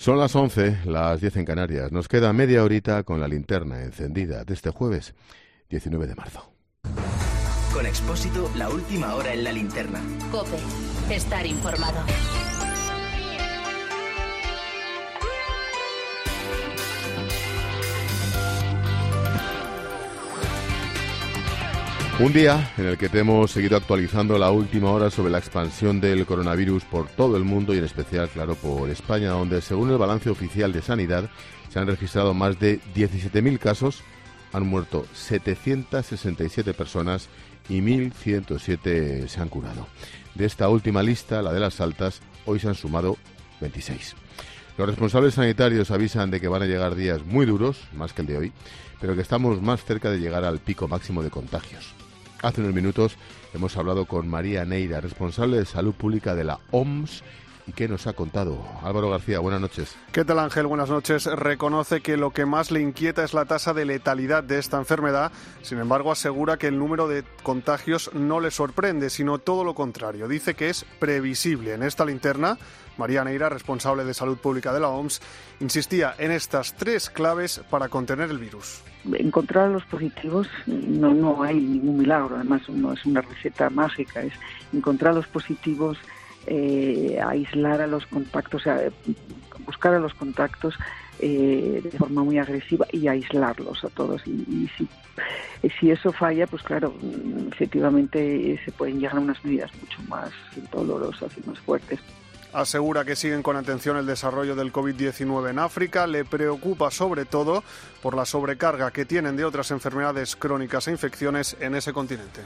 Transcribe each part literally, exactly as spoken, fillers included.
Son las once, las diez en Canarias. Nos queda media horita con la linterna encendida de este jueves, diecinueve de marzo. Con Expósito, la última hora en la linterna. COPE. Estar informado. Un día en el que te hemos seguido actualizando la última hora sobre la expansión del coronavirus por todo el mundo y en especial, claro, por España, donde según el balance oficial de Sanidad se han registrado más de diecisiete mil casos, han muerto setecientas sesenta y siete personas y mil ciento siete se han curado. De esta última lista, la de las altas, hoy se han sumado veintiséis. Los responsables sanitarios avisan de que van a llegar días muy duros, más que el de hoy, pero que estamos más cerca de llegar al pico máximo de contagios. Hace unos minutos hemos hablado con María Neira, responsable de Salud Pública de la O M S, y ¿qué nos ha contado? Álvaro García, buenas noches. ¿Qué tal, Ángel? Buenas noches. Reconoce que lo que más le inquieta es la tasa de letalidad de esta enfermedad. Sin embargo, asegura que el número de contagios no le sorprende, sino todo lo contrario. Dice que es previsible. En esta linterna, María Neira, responsable de Salud Pública de la O M S, insistía en estas tres claves para contener el virus. Encontrar a los positivos no, no hay ningún milagro, además no es una receta mágica, es encontrar a los positivos, eh, aislar a los contactos, o sea, buscar a los contactos eh, de forma muy agresiva y aislarlos a todos. Y, y si, y si eso falla, pues claro, efectivamente se pueden llegar a unas medidas mucho más dolorosas y más fuertes. Asegura que siguen con atención el desarrollo del covid diecinueve en África. Le preocupa sobre todo por la sobrecarga que tienen de otras enfermedades crónicas e infecciones en ese continente.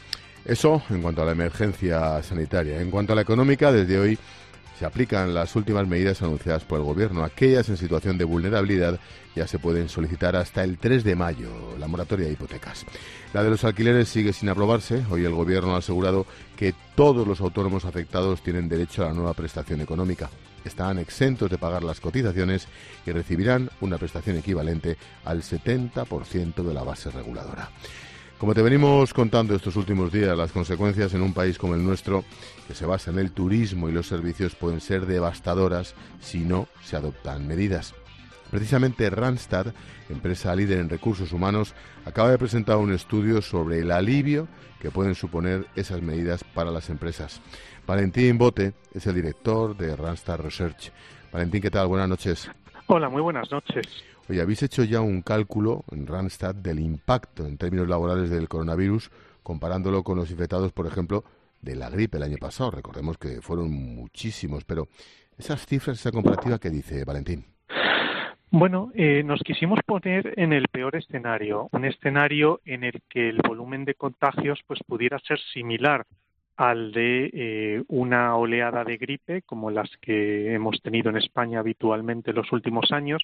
Eso en cuanto a la emergencia sanitaria. En cuanto a la económica, desde hoy se aplican las últimas medidas anunciadas por el Gobierno. Aquellas en situación de vulnerabilidad ya se pueden solicitar hasta el tres de mayo, la moratoria de hipotecas. La de los alquileres sigue sin aprobarse. Hoy el Gobierno ha asegurado que todos los autónomos afectados tienen derecho a la nueva prestación económica. Están exentos de pagar las cotizaciones y recibirán una prestación equivalente al setenta por ciento de la base reguladora. Como te venimos contando estos últimos días, las consecuencias en un país como el nuestro, que se basa en el turismo y los servicios, pueden ser devastadoras si no se adoptan medidas. Precisamente Randstad, empresa líder en recursos humanos, acaba de presentar un estudio sobre el alivio que pueden suponer esas medidas para las empresas. Valentín Bote es el director de Randstad Research. Valentín, ¿qué tal? Buenas noches. Hola, muy buenas noches. Oye, ¿habéis hecho ya un cálculo en Randstad del impacto en términos laborales del coronavirus, comparándolo con los infectados, por ejemplo, de la gripe el año pasado? Recordemos que fueron muchísimos, pero esas cifras, esa comparativa, ¿qué dice Valentín? Bueno, eh, nos quisimos poner en el peor escenario, un escenario en el que el volumen de contagios pues pudiera ser similar al de eh, una oleada de gripe, como las que hemos tenido en España habitualmente en los últimos años,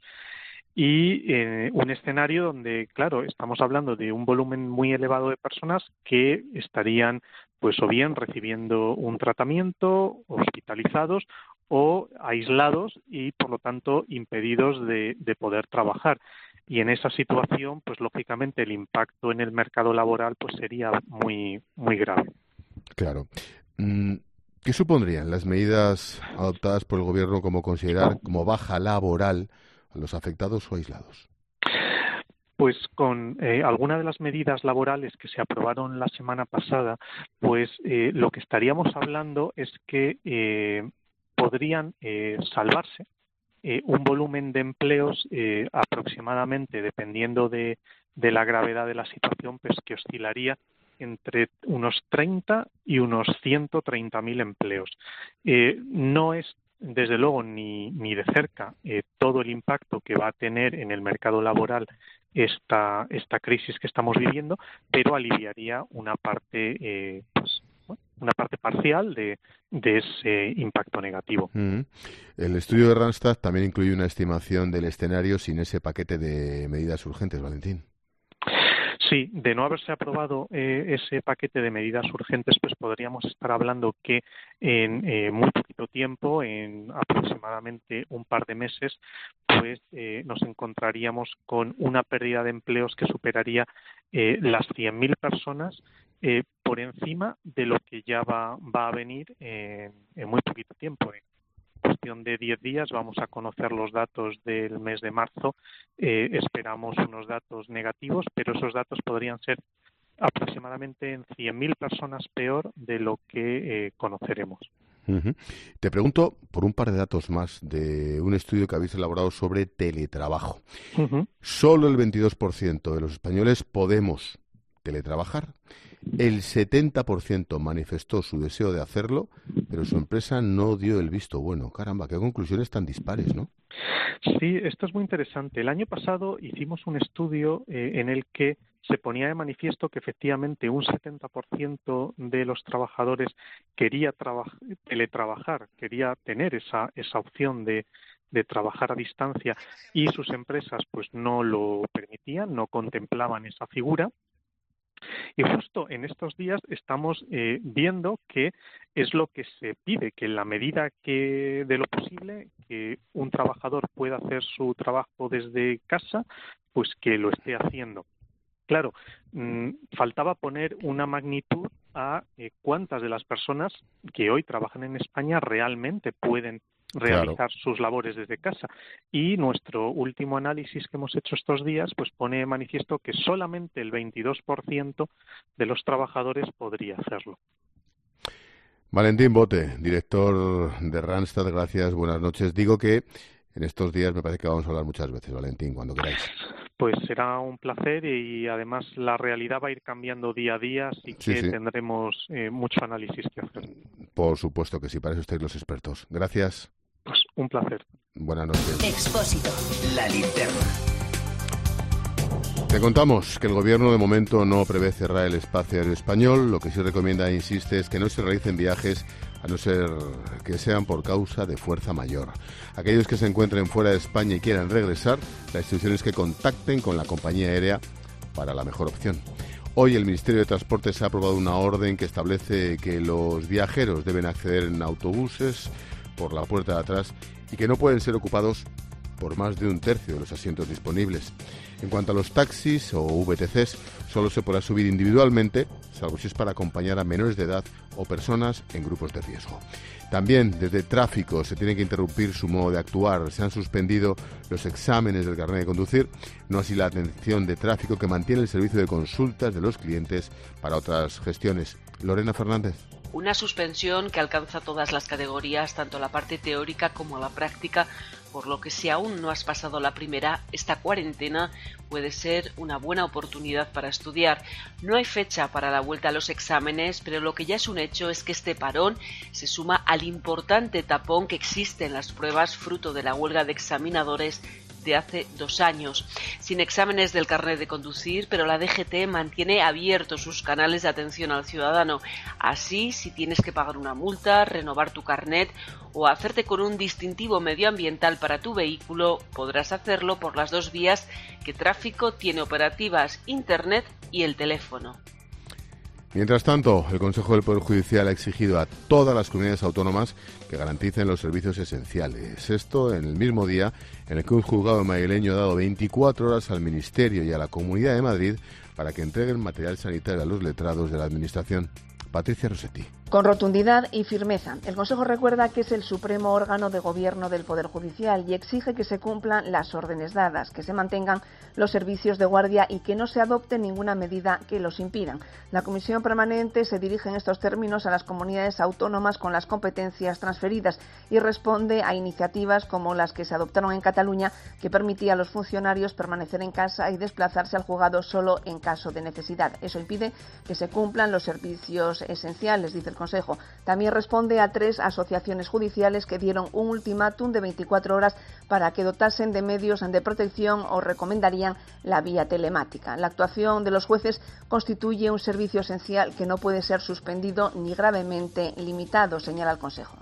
y eh, un escenario donde, claro, estamos hablando de un volumen muy elevado de personas que estarían, pues, o bien recibiendo un tratamiento, hospitalizados o aislados y, por lo tanto, impedidos de, de poder trabajar. Y en esa situación, pues, lógicamente, el impacto en el mercado laboral, pues, sería muy, muy grave. Claro. ¿Qué supondrían las medidas adoptadas por el Gobierno como considerar como baja laboral a los afectados o aislados? Pues con eh, alguna de las medidas laborales que se aprobaron la semana pasada, pues eh, lo que estaríamos hablando es que eh, podrían eh, salvarse eh, un volumen de empleos eh, aproximadamente, dependiendo de, de la gravedad de la situación, pues que oscilaría entre unos treinta y unos ciento treinta mil empleos. Eh, no es desde luego ni, ni de cerca eh, todo el impacto que va a tener en el mercado laboral esta, esta crisis que estamos viviendo, pero aliviaría una parte, eh, pues, bueno, una parte parcial de, de ese impacto negativo. Mm-hmm. El estudio de Randstad también incluye una estimación del escenario sin ese paquete de medidas urgentes, Valentín. Sí, de no haberse aprobado eh, ese paquete de medidas urgentes, pues podríamos estar hablando que en eh, muy poquito tiempo, en aproximadamente un par de meses, pues eh, nos encontraríamos con una pérdida de empleos que superaría eh, las cien mil personas, eh, por encima de lo que ya va, va a venir en, en muy poquito tiempo, en evaluación de diez días, vamos a conocer los datos del mes de marzo. Eh, esperamos unos datos negativos, pero esos datos podrían ser aproximadamente en cien mil personas peor de lo que eh, conoceremos. Uh-huh. Te pregunto por un par de datos más de un estudio que habéis elaborado sobre teletrabajo. Uh-huh. Solo el veintidós por ciento de los españoles podemos teletrabajar. El setenta por ciento manifestó su deseo de hacerlo, pero su empresa no dio el visto bueno. Caramba, qué conclusiones tan dispares, ¿no? Sí, esto es muy interesante. El año pasado hicimos un estudio eh, en el que se ponía de manifiesto que efectivamente un setenta por ciento de los trabajadores quería traba- teletrabajar, quería tener esa, esa opción de, de trabajar a distancia, y sus empresas pues no lo permitían, no contemplaban esa figura. Y justo en estos días estamos eh, viendo que es lo que se pide, que en la medida que de lo posible que un trabajador pueda hacer su trabajo desde casa, pues que lo esté haciendo. Claro, mmm, faltaba poner una magnitud a eh, cuántas de las personas que hoy trabajan en España realmente pueden realizar claro. sus labores desde casa. Y nuestro último análisis que hemos hecho estos días pues pone de manifiesto que solamente el veintidós por ciento de los trabajadores podría hacerlo. Valentín Bote, director de Randstad, gracias, buenas noches. Digo que en estos días me parece que vamos a hablar muchas veces, Valentín, cuando queráis. Pues será un placer, y además la realidad va a ir cambiando día a día, así que sí, sí. tendremos eh, mucho análisis que hacer. Por supuesto que sí, para eso estáis los expertos. Gracias. Pues un placer. Buenas noches. Expósito, la linterna. Te contamos que el Gobierno de momento no prevé cerrar el espacio aéreo español. Lo que sí recomienda e insiste es que no se realicen viajes a no ser que sean por causa de fuerza mayor. Aquellos que se encuentren fuera de España y quieran regresar, la instrucción es que contacten con la compañía aérea para la mejor opción. Hoy el Ministerio de Transportes ha aprobado una orden que establece que los viajeros deben acceder en autobuses por la puerta de atrás y que no pueden ser ocupados por más de un tercio de los asientos disponibles. En cuanto a los taxis o V T Cs, solo se podrá subir individualmente, salvo si es para acompañar a menores de edad o personas en grupos de riesgo. También desde tráfico se tiene que interrumpir su modo de actuar. Se han suspendido los exámenes del carnet de conducir, no así la atención de tráfico, que mantiene el servicio de consultas de los clientes para otras gestiones. Lorena Fernández. Una suspensión que alcanza todas las categorías, tanto la parte teórica como la práctica, por lo que si aún no has pasado la primera, esta cuarentena puede ser una buena oportunidad para estudiar. No hay fecha para la vuelta a los exámenes, pero lo que ya es un hecho es que este parón se suma al importante tapón que existe en las pruebas fruto de la huelga de examinadores de hace dos años. Sin exámenes del carnet de conducir, pero la D G T mantiene abiertos sus canales de atención al ciudadano. Así, si tienes que pagar una multa, renovar tu carnet o hacerte con un distintivo medioambiental para tu vehículo, podrás hacerlo por las dos vías que Tráfico tiene operativas: Internet y el teléfono. Mientras tanto, el Consejo del Poder Judicial ha exigido a todas las comunidades autónomas que garanticen los servicios esenciales. Esto en el mismo día en el que un juzgado madrileño ha dado veinticuatro horas al Ministerio y a la Comunidad de Madrid para que entreguen material sanitario a los letrados de la Administración. Patricia Rossetti. Con rotundidad y firmeza, el Consejo recuerda que es el supremo órgano de gobierno del Poder Judicial y exige que se cumplan las órdenes dadas, que se mantengan los servicios de guardia y que no se adopte ninguna medida que los impidan. La Comisión Permanente se dirige en estos términos a las comunidades autónomas con las competencias transferidas y responde a iniciativas como las que se adoptaron en Cataluña, que permitía a los funcionarios permanecer en casa y desplazarse al juzgado solo en caso de necesidad. Eso impide que se cumplan los servicios esenciales, dice el Consejo. También responde a tres asociaciones judiciales que dieron un ultimátum de veinticuatro horas para que dotasen de medios de protección o recomendarían la vía telemática. La actuación de los jueces constituye un servicio esencial que no puede ser suspendido ni gravemente limitado, señala el Consejo.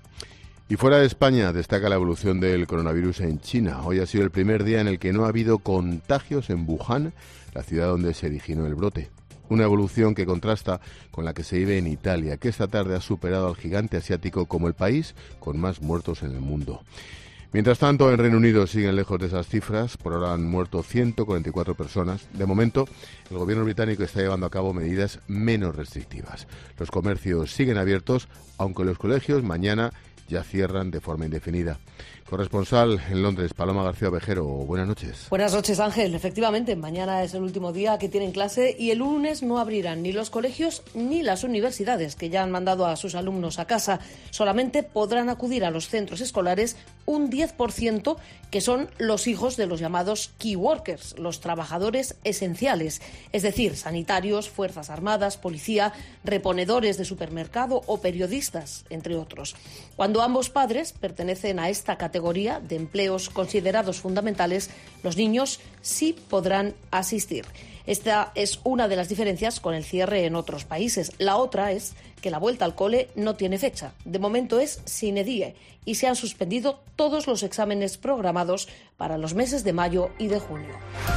Y fuera de España destaca la evolución del coronavirus en China. Hoy ha sido el primer día en el que no ha habido contagios en Wuhan, la ciudad donde se originó el brote. Una evolución que contrasta con la que se vive en Italia, que esta tarde ha superado al gigante asiático como el país con más muertos en el mundo. Mientras tanto, en Reino Unido siguen lejos de esas cifras. Por ahora han muerto ciento cuarenta y cuatro personas. De momento, el gobierno británico está llevando a cabo medidas menos restrictivas. Los comercios siguen abiertos, aunque los colegios mañana ya cierran de forma indefinida. Corresponsal en Londres, Paloma García Ovejero, buenas noches. Buenas noches, Ángel. Efectivamente, mañana es el último día que tienen clase y el lunes no abrirán ni los colegios ni las universidades, que ya han mandado a sus alumnos a casa. Solamente podrán acudir a los centros escolares un diez por ciento, que son los hijos de los llamados key workers, los trabajadores esenciales, es decir, sanitarios, fuerzas armadas, policía, reponedores de supermercado o periodistas, entre otros. Cuando ambos padres pertenecen a esta categoría de empleos considerados fundamentales, los niños sí podrán asistir. Esta es una de las diferencias con el cierre en otros países. La otra es que la vuelta al cole no tiene fecha. De momento es sine die y se han suspendido todos los exámenes programados para los meses de mayo y de junio.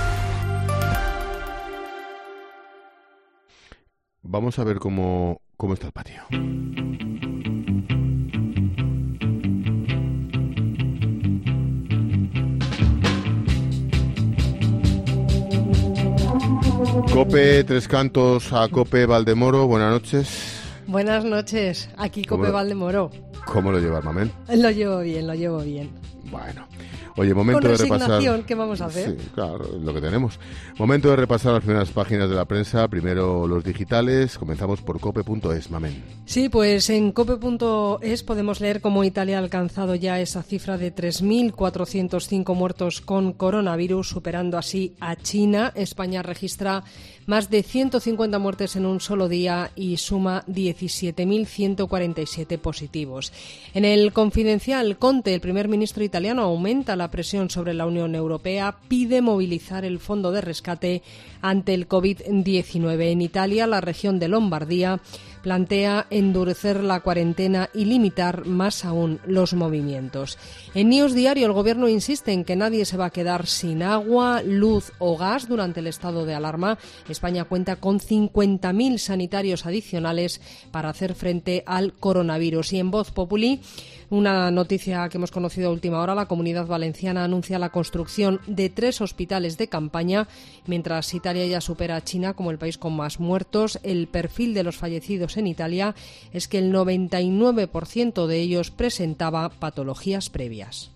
Vamos a ver cómo, cómo está el patio. Cope Tres Cantos a Cope Valdemoro, buenas noches. Buenas noches, aquí Cope Valdemoro. ¿Cómo lo llevas, Mamén? Lo llevo bien, lo llevo bien. Bueno, oye, momento Con de repasar... ¿qué vamos a hacer? Sí, claro, es lo que tenemos. Momento de repasar las primeras páginas de la prensa, primero los digitales, comenzamos por cope punto es, Mamén. Sí, pues en cope punto es podemos leer cómo Italia ha alcanzado ya esa cifra de tres mil cuatrocientos cinco muertos con coronavirus, superando así a China. España registra más de ciento cincuenta muertes en un solo día y suma diecisiete mil ciento cuarenta y siete positivos. En el Confidencial, Conte, el primer ministro italiano, aumenta la presión sobre la Unión Europea, pide movilizar el fondo de rescate ante el covid diecinueve. En Italia, la región de Lombardía plantea endurecer la cuarentena y limitar más aún los movimientos. En News Diario, el Gobierno insiste en que nadie se va a quedar sin agua, luz o gas durante el estado de alarma. España cuenta con cincuenta mil sanitarios adicionales para hacer frente al coronavirus. Y en Voz Populi, una noticia que hemos conocido a última hora, la Comunidad Valenciana anuncia la construcción de tres hospitales de campaña, mientras Italia ya supera a China como el país con más muertos. El perfil de los fallecidos en Italia es que el noventa y nueve por ciento de ellos presentaba patologías previas.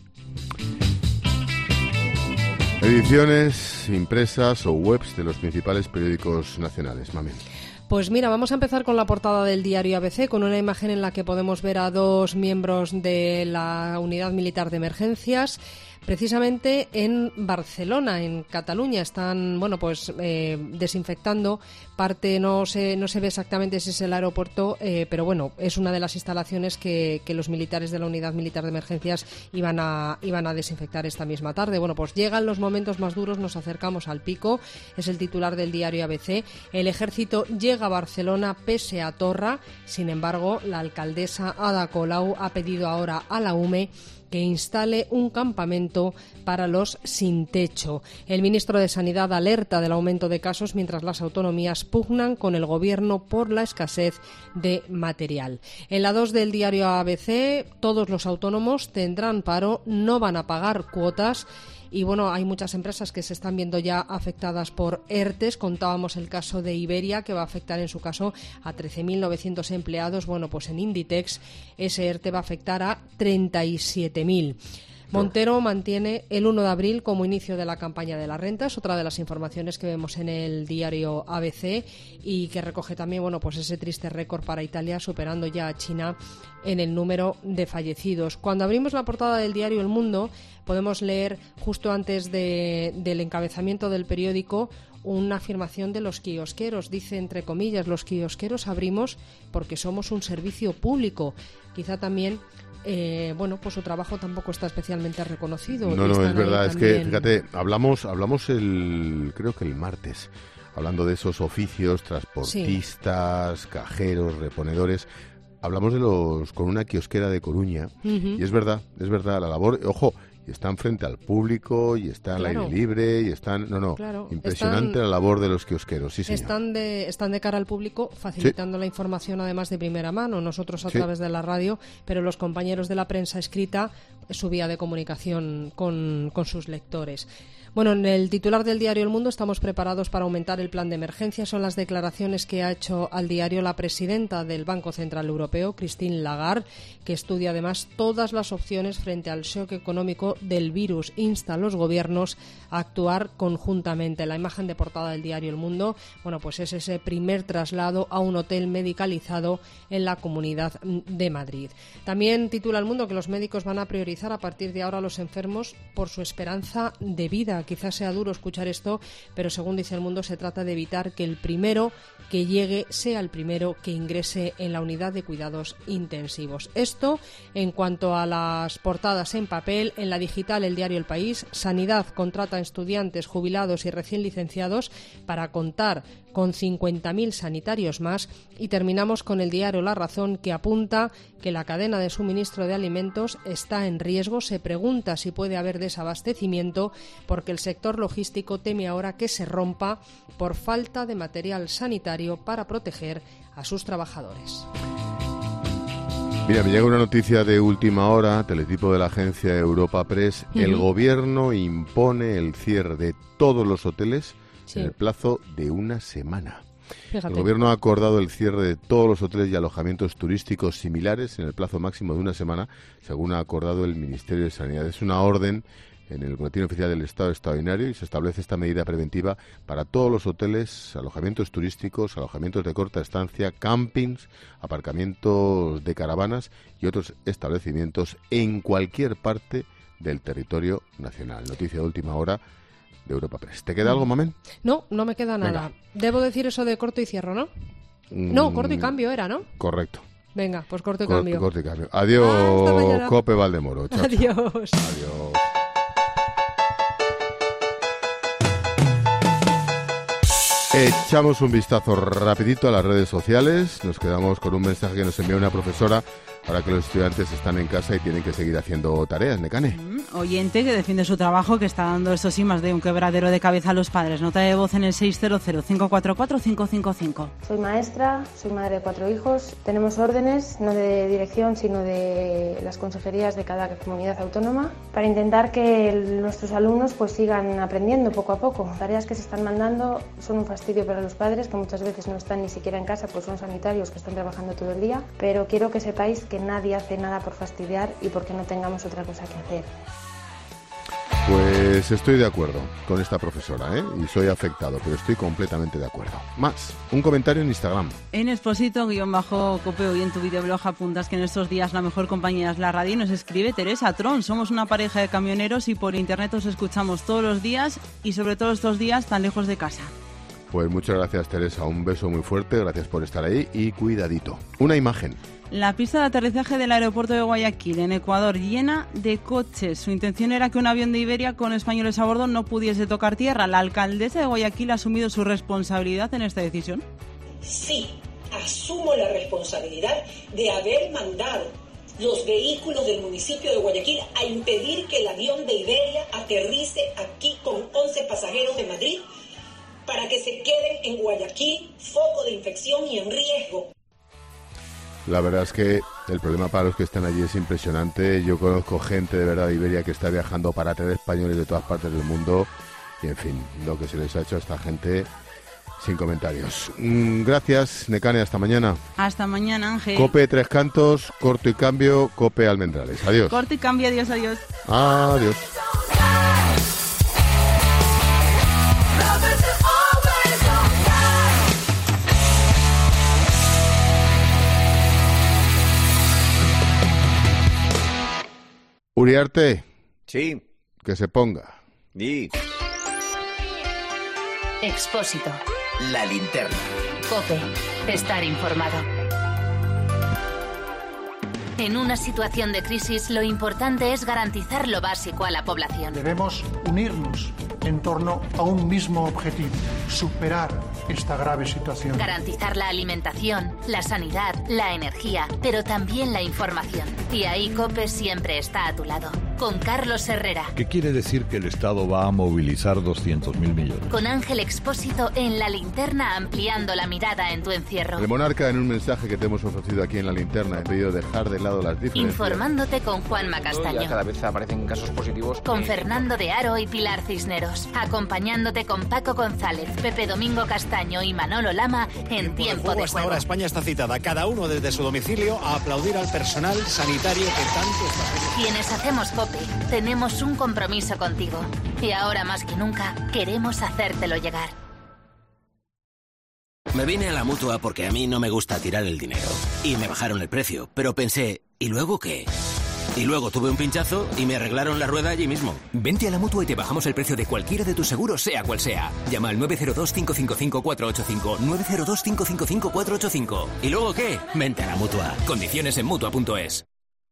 Ediciones impresas o webs de los principales periódicos nacionales, Mami. Pues mira, vamos a empezar con la portada del diario A B C, con una imagen en la que podemos ver a dos miembros de la Unidad Militar de Emergencias, precisamente en Barcelona, en Cataluña. Están, bueno, pues eh, desinfectando parte, no se, no se ve exactamente si es el aeropuerto, eh, pero bueno, es una de las instalaciones que, que los militares de la Unidad Militar de Emergencias iban a, iban a desinfectar esta misma tarde. Bueno, pues llegan los momentos más duros, nos acercamos al pico, es el titular del diario A B C. El ejército llega a Barcelona pese a Torra, sin embargo, la alcaldesa Ada Colau ha pedido ahora a la U M E que instale un campamento para los sin techo. El ministro de Sanidad alerta del aumento de casos mientras las autonomías pugnan con el gobierno por la escasez de material. En la dos del diario A B C, todos los autónomos tendrán paro, no van a pagar cuotas. Y bueno, hay muchas empresas que se están viendo ya afectadas por ERTES. Contábamos el caso de Iberia, que va a afectar en su caso a trece mil novecientos empleados. Bueno, pues en Inditex ese ERTE va a afectar a treinta y siete mil. Montero mantiene el uno de abril como inicio de la campaña de las rentas, otra de las informaciones que vemos en el diario A B C y que recoge también, bueno, pues ese triste récord para Italia, superando ya a China en el número de fallecidos. Cuando abrimos la portada del diario El Mundo, podemos leer justo antes de, del encabezamiento del periódico una afirmación de los kiosqueros. Dice, entre comillas, los kiosqueros abrimos porque somos un servicio público. Quizá también Eh, bueno, pues su trabajo tampoco está especialmente reconocido. No, no, es verdad, es que, fíjate, hablamos, hablamos el, creo que el martes, hablando de esos oficios, transportistas, sí, cajeros, reponedores, hablamos de los, con una kiosquera de Coruña, uh-huh. y es verdad, es verdad, la labor, ojo, y están frente al público, y están claro. al aire libre, y están... No, no, claro. impresionante están, la labor de los kiosqueros, sí, señor. Están de, están de cara al público, facilitando sí. la información, además de primera mano, nosotros a sí. través de la radio, pero los compañeros de la prensa escrita es su vía de comunicación con, con sus lectores. Bueno, en el titular del diario El Mundo, estamos preparados para aumentar el plan de emergencia. Son las declaraciones que ha hecho al diario la presidenta del Banco Central Europeo, Christine Lagarde, que estudia además todas las opciones frente al shock económico del virus. Insta a los gobiernos a actuar conjuntamente. La imagen de portada del diario El Mundo, bueno, pues es ese primer traslado a un hotel medicalizado en la Comunidad de Madrid. También titula El Mundo que los médicos van a priorizar a partir de ahora a los enfermos por su esperanza de vida. Quizás sea duro escuchar esto, pero según dice El Mundo, se trata de evitar que el primero que llegue sea el primero que ingrese en la unidad de cuidados intensivos. Esto en cuanto a las portadas en papel. En la digital, el diario El País, Sanidad contrata a estudiantes, jubilados y recién licenciados para contar con cincuenta mil sanitarios más. Y terminamos con el diario La Razón, que apunta que la cadena de suministro de alimentos está en riesgo. Se pregunta si puede haber desabastecimiento porque el sector logístico teme ahora que se rompa por falta de material sanitario para proteger a sus trabajadores. Mira, me llega una noticia de última hora, teletipo de la agencia Europa Press. Uh-huh. El gobierno impone el cierre de todos los hoteles sí. en el plazo de una semana. Fíjate. El gobierno ha acordado el cierre de todos los hoteles y alojamientos turísticos similares en el plazo máximo de una semana, según ha acordado el Ministerio de Sanidad. Es una orden en el Boletín Oficial del Estado Extraordinario y se establece esta medida preventiva para todos los hoteles, alojamientos turísticos, alojamientos de corta estancia, campings, aparcamientos de caravanas y otros establecimientos en cualquier parte del territorio nacional. Noticia de última hora de Europa Press. ¿Te queda algo, Mamén? No, no me queda nada. Venga. Debo decir eso de corto y cierro, ¿no? Mm, no, corto y cambio era, ¿no? Correcto. Venga, pues corto y Cor- cambio. Corto y cambio. Adiós, ah, Cope Valdemoro. Chao, Adiós. Chao. Adiós. Echamos un vistazo rapidito a las redes sociales. Nos quedamos con un mensaje que nos envió una profesora para que los estudiantes están en casa y tienen que seguir haciendo tareas. Necane. Mm, oyente que defiende su trabajo, que está dando eso sí más de un quebradero de cabeza a los padres. Nota de voz en el seis cero cero, cinco cuatro cuatro, cinco cinco cinco. Soy maestra, soy madre de cuatro hijos. Tenemos órdenes, no de dirección, sino de las consejerías de cada comunidad autónoma, para intentar que el, nuestros alumnos pues sigan aprendiendo poco a poco. Tareas que se están mandando son un fastidio para los padres, que muchas veces no están ni siquiera en casa, pues son sanitarios que están trabajando todo el día. Pero quiero que sepáis que que nadie hace nada por fastidiar y porque no tengamos otra cosa que hacer. Pues estoy de acuerdo con esta profesora, ¿eh? Y soy afectado, pero estoy completamente de acuerdo. Más, un comentario en Instagram. En Expósito-Copeo y en tu videoblog apuntas que en estos días la mejor compañía es la radio y nos escribe Teresa Tron. Somos una pareja de camioneros y por internet os escuchamos todos los días y sobre todo estos días tan lejos de casa. Pues muchas gracias, Teresa. Un beso muy fuerte, gracias por estar ahí y cuidadito. Una imagen. La pista de aterrizaje del aeropuerto de Guayaquil, en Ecuador, llena de coches. Su intención era que un avión de Iberia con españoles a bordo no pudiese tocar tierra. ¿La alcaldesa de Guayaquil ha asumido su responsabilidad en esta decisión? Sí, asumo la responsabilidad de haber mandado los vehículos del municipio de Guayaquil a impedir que el avión de Iberia aterrice aquí con once pasajeros de Madrid para que se queden en Guayaquil, foco de infección y en riesgo. La verdad es que el problema para los que están allí es impresionante. Yo conozco gente de verdad de Iberia que está viajando para traer españoles de todas partes del mundo y, en fin, lo que se les ha hecho a esta gente, sin comentarios. Mm, gracias, Necane, hasta mañana. Hasta mañana, Ángel. Cope Tres Cantos, corto y cambio, Cope Almendrales. Adiós. Corto y cambio, adiós, adiós. Adiós. Uriarte. Sí. Que se ponga. Sí. Expósito. La linterna. COPE. Estar informado. En una situación de crisis, lo importante es garantizar lo básico a la población. Debemos unirnos en torno a un mismo objetivo: superar esta grave situación. Garantizar la alimentación, la sanidad, la energía, pero también la información. Y ahí COPE siempre está a tu lado. con Carlos Herrera. ¿Qué quiere decir que el Estado va a movilizar doscientos mil millones? Con Ángel Expósito en La Linterna, ampliando la mirada en tu encierro. El Monarca, en un mensaje que te hemos ofrecido aquí en La Linterna, he pedido dejar de lado las diferencias. Informándote con Juanma Castaño. Ya cada vez aparecen casos positivos. Con Fernando de Aro y Pilar Cisneros. Acompañándote con Paco González, Pepe Domingo Castaño y Manolo Lama en Tiempo de Juego. Hasta ahora España está citada, cada uno desde su domicilio, a aplaudir al personal sanitario que tanto está haciendo. Quienes hacemos COPE, tenemos un compromiso contigo. Y ahora más que nunca, queremos hacértelo llegar. Me vine a la Mutua porque a mí no me gusta tirar el dinero. Y me bajaron el precio, pero pensé, ¿y luego qué? Y luego tuve un pinchazo y me arreglaron la rueda allí mismo. Vente a la Mutua y te bajamos el precio de cualquiera de tus seguros, sea cual sea. Llama al nueve cero dos, cinco cinco cinco, cuatro ocho cinco, nueve cero dos, cinco cinco cinco, cuatro ocho cinco. ¿Y luego qué? Vente a la Mutua. Condiciones en Mutua punto es.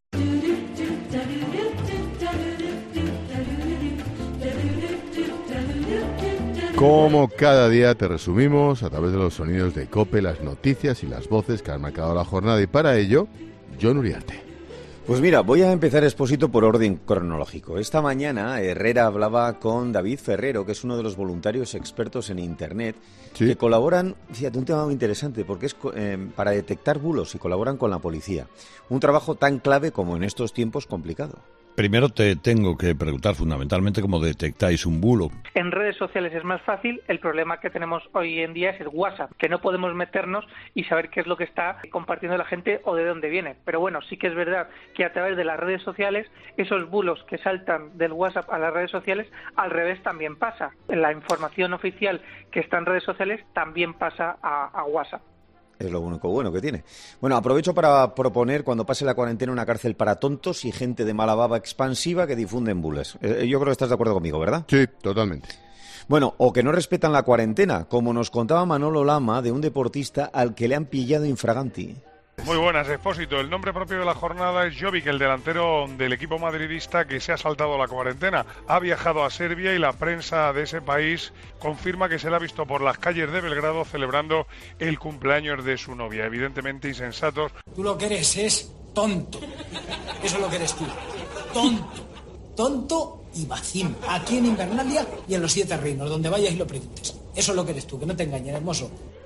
Como cada día te resumimos a través de los sonidos de COPE, las noticias y las voces que han marcado la jornada, y para ello, Jon Uriarte. Pues mira, voy a empezar, Expósito, por orden cronológico. Esta mañana Herrera hablaba con David Ferrero, que es uno de los voluntarios expertos en Internet, ¿sí?, que colaboran, fíjate, un tema muy interesante, porque es eh, para detectar bulos y colaboran con la policía. Un trabajo tan clave como en estos tiempos complicado. Primero te tengo que preguntar fundamentalmente cómo detectáis un bulo. En redes sociales es más fácil, el problema que tenemos hoy en día es el WhatsApp, que no podemos meternos y saber qué es lo que está compartiendo la gente o de dónde viene. Pero bueno, sí que es verdad que a través de las redes sociales, esos bulos que saltan del WhatsApp a las redes sociales, al revés también pasa. La información oficial que está en redes sociales también pasa a, a WhatsApp. Es lo único bueno que tiene. Bueno, aprovecho para proponer, cuando pase la cuarentena, una cárcel para tontos y gente de mala baba expansiva que difunden bulos. Eh, yo creo que estás de acuerdo conmigo, ¿verdad? Sí, totalmente. Bueno, o que no respetan la cuarentena, como nos contaba Manolo Lama de un deportista al que le han pillado infraganti. Muy buenas, Expósito. El nombre propio de la jornada es Jovic, el delantero del equipo madridista que se ha saltado la cuarentena. Ha viajado a Serbia y la prensa de ese país confirma que se le ha visto por las calles de Belgrado celebrando el cumpleaños de su novia. Evidentemente insensatos. Tú lo que eres es tonto. Eso es lo que eres tú. Tonto. Tonto y vacín. Aquí en Invernalia y en los Siete Reinos, donde vayas y lo preguntes. Eso es lo que eres tú, que no te engañen, hermoso.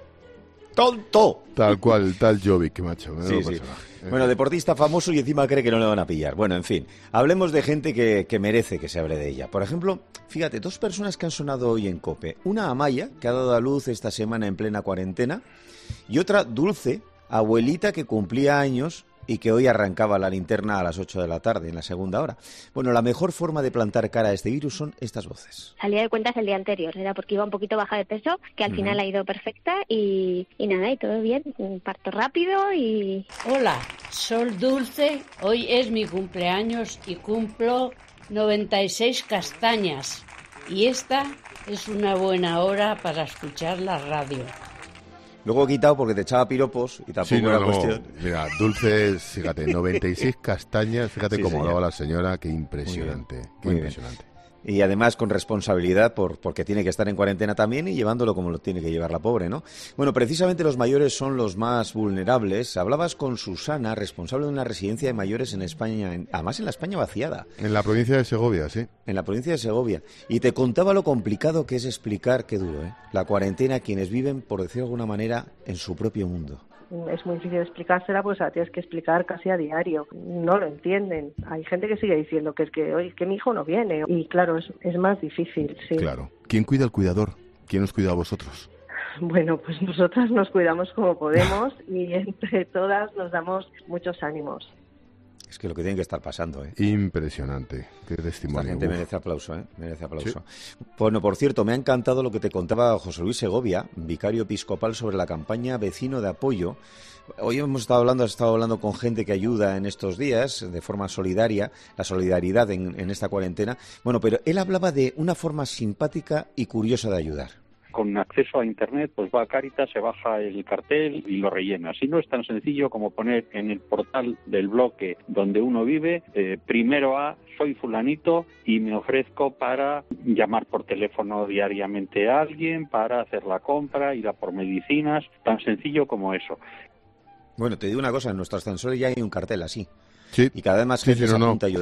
¡Tonto! Tal cual, tal Jovic, macho. Sí, sí. Bueno, deportista famoso y encima cree que no le van a pillar. Bueno, en fin, hablemos de gente que, que merece que se hable de ella. Por ejemplo, fíjate, dos personas que han sonado hoy en COPE. Una, Amaya, que ha dado a luz esta semana en plena cuarentena, y otra, Dulce, abuelita que cumplía años y que hoy arrancaba la linterna a las ocho de la tarde, en la segunda hora. Bueno, la mejor forma de plantar cara a este virus son estas voces. Salía de cuentas el día anterior, era porque iba un poquito baja de peso, que al uh-huh. final ha ido perfecta y, y nada, y todo bien, un parto rápido y... Hola, soy Dulce, hoy es mi cumpleaños y cumplo noventa y seis castañas. Y esta es una buena hora para escuchar la radio. Luego he quitado porque te echaba piropos y tampoco sí, no, era no. cuestión. Mira, Dulce, fíjate, noventa y seis castañas, fíjate sí, cómo señor. hablaba la señora, qué impresionante, qué Muy impresionante. Bien. Y además con responsabilidad por, porque tiene que estar en cuarentena también y llevándolo como lo tiene que llevar la pobre, ¿no? Bueno, precisamente los mayores son los más vulnerables. Hablabas con Susana, responsable de una residencia de mayores en España, en, además en la España vaciada. En la provincia de Segovia, sí. En la provincia de Segovia. Y te contaba lo complicado que es explicar, qué duro, ¿eh? La cuarentena a quienes viven, por decirlo de alguna manera, en su propio mundo. Es muy difícil explicársela, pues la tienes que explicar casi a diario. No lo entienden. Hay gente que sigue diciendo que es que hoy que mi hijo no viene. Y claro, es, es más difícil, sí. Claro. ¿Quién cuida al cuidador? ¿Quién os cuida a vosotros? Bueno, pues nosotras nos cuidamos como podemos y entre todas nos damos muchos ánimos. Es que lo que tiene que estar pasando, ¿eh? Impresionante. Qué testimonio. La gente Uf. merece aplauso, ¿eh? Merece aplauso. Sí. Bueno, por cierto, me ha encantado lo que te contaba José Luis Segovia, vicario episcopal, sobre la campaña Vecino de Apoyo. Hoy hemos estado hablando, has estado hablando con gente que ayuda en estos días de forma solidaria, la solidaridad en, en esta cuarentena. Bueno, pero él hablaba de una forma simpática y curiosa de ayudar. Con acceso a Internet, pues va a Cáritas, se baja el cartel y lo rellena. Si no es tan sencillo como poner en el portal del bloque donde uno vive, eh, primero a soy fulanito y me ofrezco para llamar por teléfono diariamente a alguien, para hacer la compra, ir a por medicinas, tan sencillo como eso. Bueno, te digo una cosa, en nuestros ascensores ya hay un cartel así. Sí. Y cada vez más sí, gente sí, se no, apunta no. a ayudar.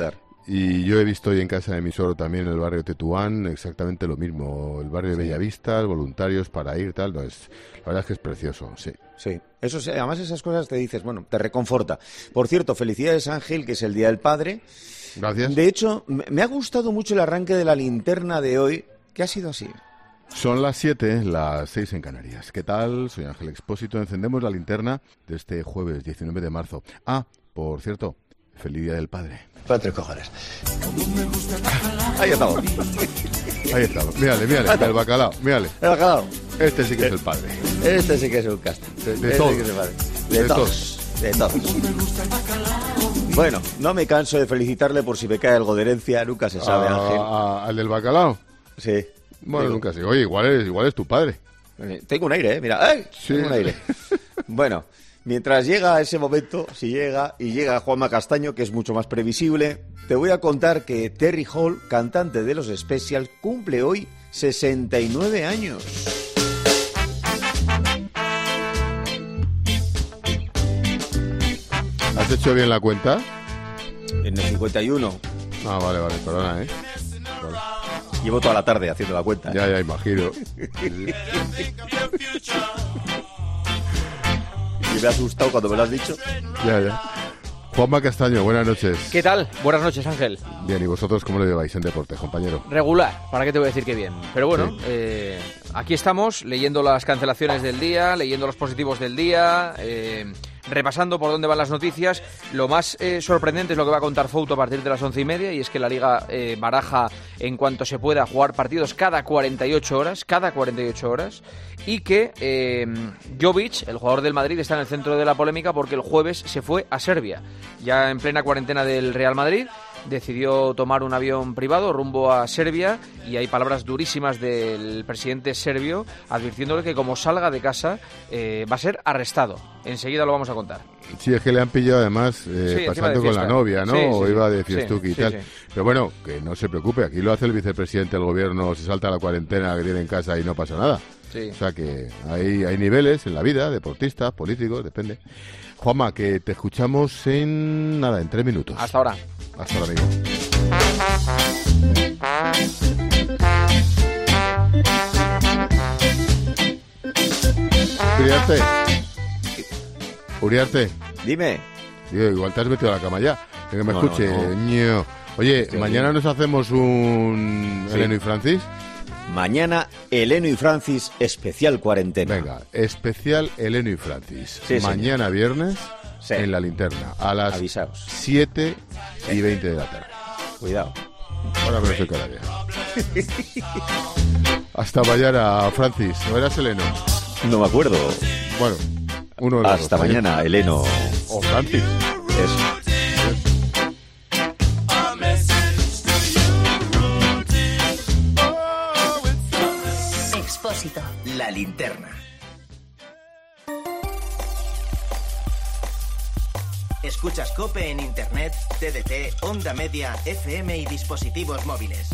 Y yo he visto hoy en casa de mi suegro también en el barrio Tetuán exactamente lo mismo. El barrio de Bellavista, voluntarios para ir, tal. No, es, la verdad es que es precioso, sí. Sí, eso sí, además esas cosas te dices, bueno, te reconforta. Por cierto, felicidades Ángel, que es el Día del Padre. Gracias. De hecho, me ha gustado mucho el arranque de la linterna de hoy, que ha sido así. Son las siete, las seis en Canarias. ¿Qué tal? Soy Ángel Expósito. Encendemos la linterna de este jueves diecinueve de marzo. Ah, por cierto, feliz Día del Padre. Cuatro cojones. Ahí estamos. Ahí estamos. Mírale, mírale, el bacalao, mírale. El bacalao. Este sí que es el padre. Este sí que es un casto. De, de todos. De, de todos. De todos. Bueno, no me canso de felicitarle por si me cae algo de herencia, nunca se sabe, a, Ángel. A, ¿Al del bacalao? Sí. Bueno, digo. Nunca sé. Oye, igual es, igual es tu padre. Tengo un aire, ¿eh? Mira, ¡ay! Sí. Tengo un aire. Bueno, mientras llega ese momento, si llega, y llega Juanma Castaño, que es mucho más previsible, te voy a contar que Terry Hall, cantante de los Specials, cumple hoy sesenta y nueve años. ¿Has hecho bien la cuenta? En el cincuenta y uno. Ah, vale, vale, perdona, ¿eh? Vale. Llevo toda la tarde haciendo la cuenta. ¿eh? Ya, ya, imagino. Y me ha asustado cuando me lo has dicho. Ya, ya. Juanma Castaño, buenas noches. ¿Qué tal? Buenas noches, Ángel. Bien, ¿y vosotros cómo lo lleváis en deporte, compañero? Regular, ¿para qué te voy a decir que bien? Pero bueno, sí. eh, aquí estamos, leyendo las cancelaciones del día, leyendo los positivos del día, eh, repasando por dónde van las noticias. Lo más eh, sorprendente es lo que va a contar Fouto a partir de las once y media, y es que la Liga eh, baraja en cuanto se pueda jugar partidos cada cuarenta y ocho horas, cada cuarenta y ocho horas, y que eh, Jovic, el jugador del Madrid, está en el centro de la polémica porque el jueves se fue a Serbia. Ya en plena cuarentena del Real Madrid, decidió tomar un avión privado rumbo a Serbia, y hay palabras durísimas del presidente serbio advirtiéndole que como salga de casa eh, va a ser arrestado. Enseguida lo vamos a contar. Sí, es que le han pillado además eh, sí, pasando con la novia, ¿no? Sí, sí, o iba de fiestuki sí, y tal. Sí, sí. Pero bueno, que no se preocupe, aquí lo hace el vicepresidente del gobierno, se salta la cuarentena que tiene en casa y no pasa nada. Sí. O sea que hay, hay niveles en la vida, deportistas, políticos, depende. Juanma, que te escuchamos en nada, en tres minutos. Hasta ahora. Hasta ahora, amigo. Uriarte. Uriarte. Dime. Digo, igual te has metido a la cama ya. Que me no, escuche. No, no. Ño. Oye, Estoy mañana bien. nos hacemos un Sí. Eleno y Francis. Mañana, Eleno y Francis, especial cuarentena. Venga, especial Eleno y Francis. Sí, mañana señor. viernes Sí. en la linterna. A las Avisaos. siete y veinte de la tarde. Cuidado. Ahora me lo soy cada día. Hasta mañana, Francis. ¿No eras Eleno? No me acuerdo. Bueno, uno de los Hasta dos, mañana, ¿eh? Eleno. O Francis. Eso. Expósito. La linterna. Escuchas COPE en Internet, T D T, Onda Media, F M y dispositivos móviles.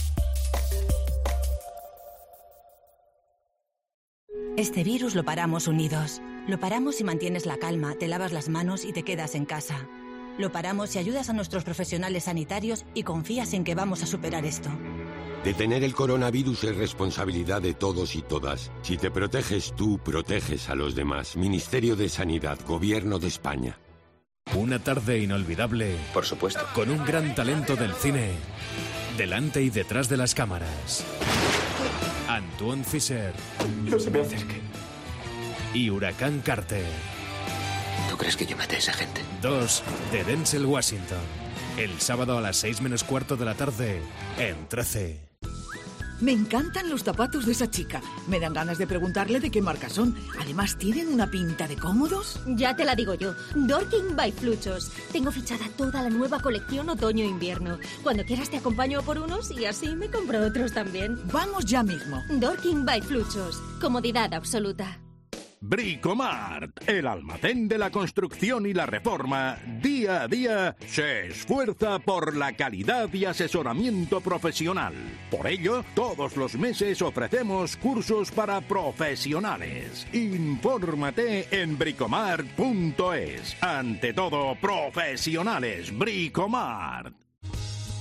Este virus lo paramos unidos. Lo paramos si mantienes la calma, te lavas las manos y te quedas en casa. Lo paramos si ayudas a nuestros profesionales sanitarios y confías en que vamos a superar esto. Detener el coronavirus es responsabilidad de todos y todas. Si te proteges tú, proteges a los demás. Ministerio de Sanidad, Gobierno de España. Una tarde inolvidable. Por supuesto. Con un gran talento del cine. Delante y detrás de las cámaras. Antoine Fisher. No se me acerque. Y Huracán Carter. ¿Tú crees que yo maté a esa gente? Dos de Denzel Washington. El sábado a las seis menos cuarto de la tarde en trece. Me encantan los zapatos de esa chica. Me dan ganas de preguntarle de qué marca son. Además, ¿tienen una pinta de cómodos? Ya te la digo yo. Dorking by Fluchos. Tengo fichada toda la nueva colección otoño-invierno. Cuando quieras te acompaño por unos y así me compro otros también. Vamos ya mismo. Dorking by Fluchos. Comodidad absoluta. Bricomart, el almacén de la construcción y la reforma, día a día se esfuerza por la calidad y asesoramiento profesional. Por ello, todos los meses ofrecemos cursos para profesionales. Infórmate en bricomart punto es. Ante todo, profesionales, Bricomart.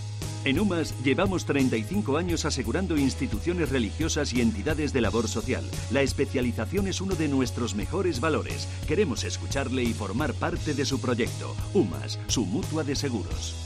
En UMAS llevamos treinta y cinco años asegurando instituciones religiosas y entidades de labor social. La especialización es uno de nuestros mejores valores. Queremos escucharle y formar parte de su proyecto. UMAS, su mutua de seguros.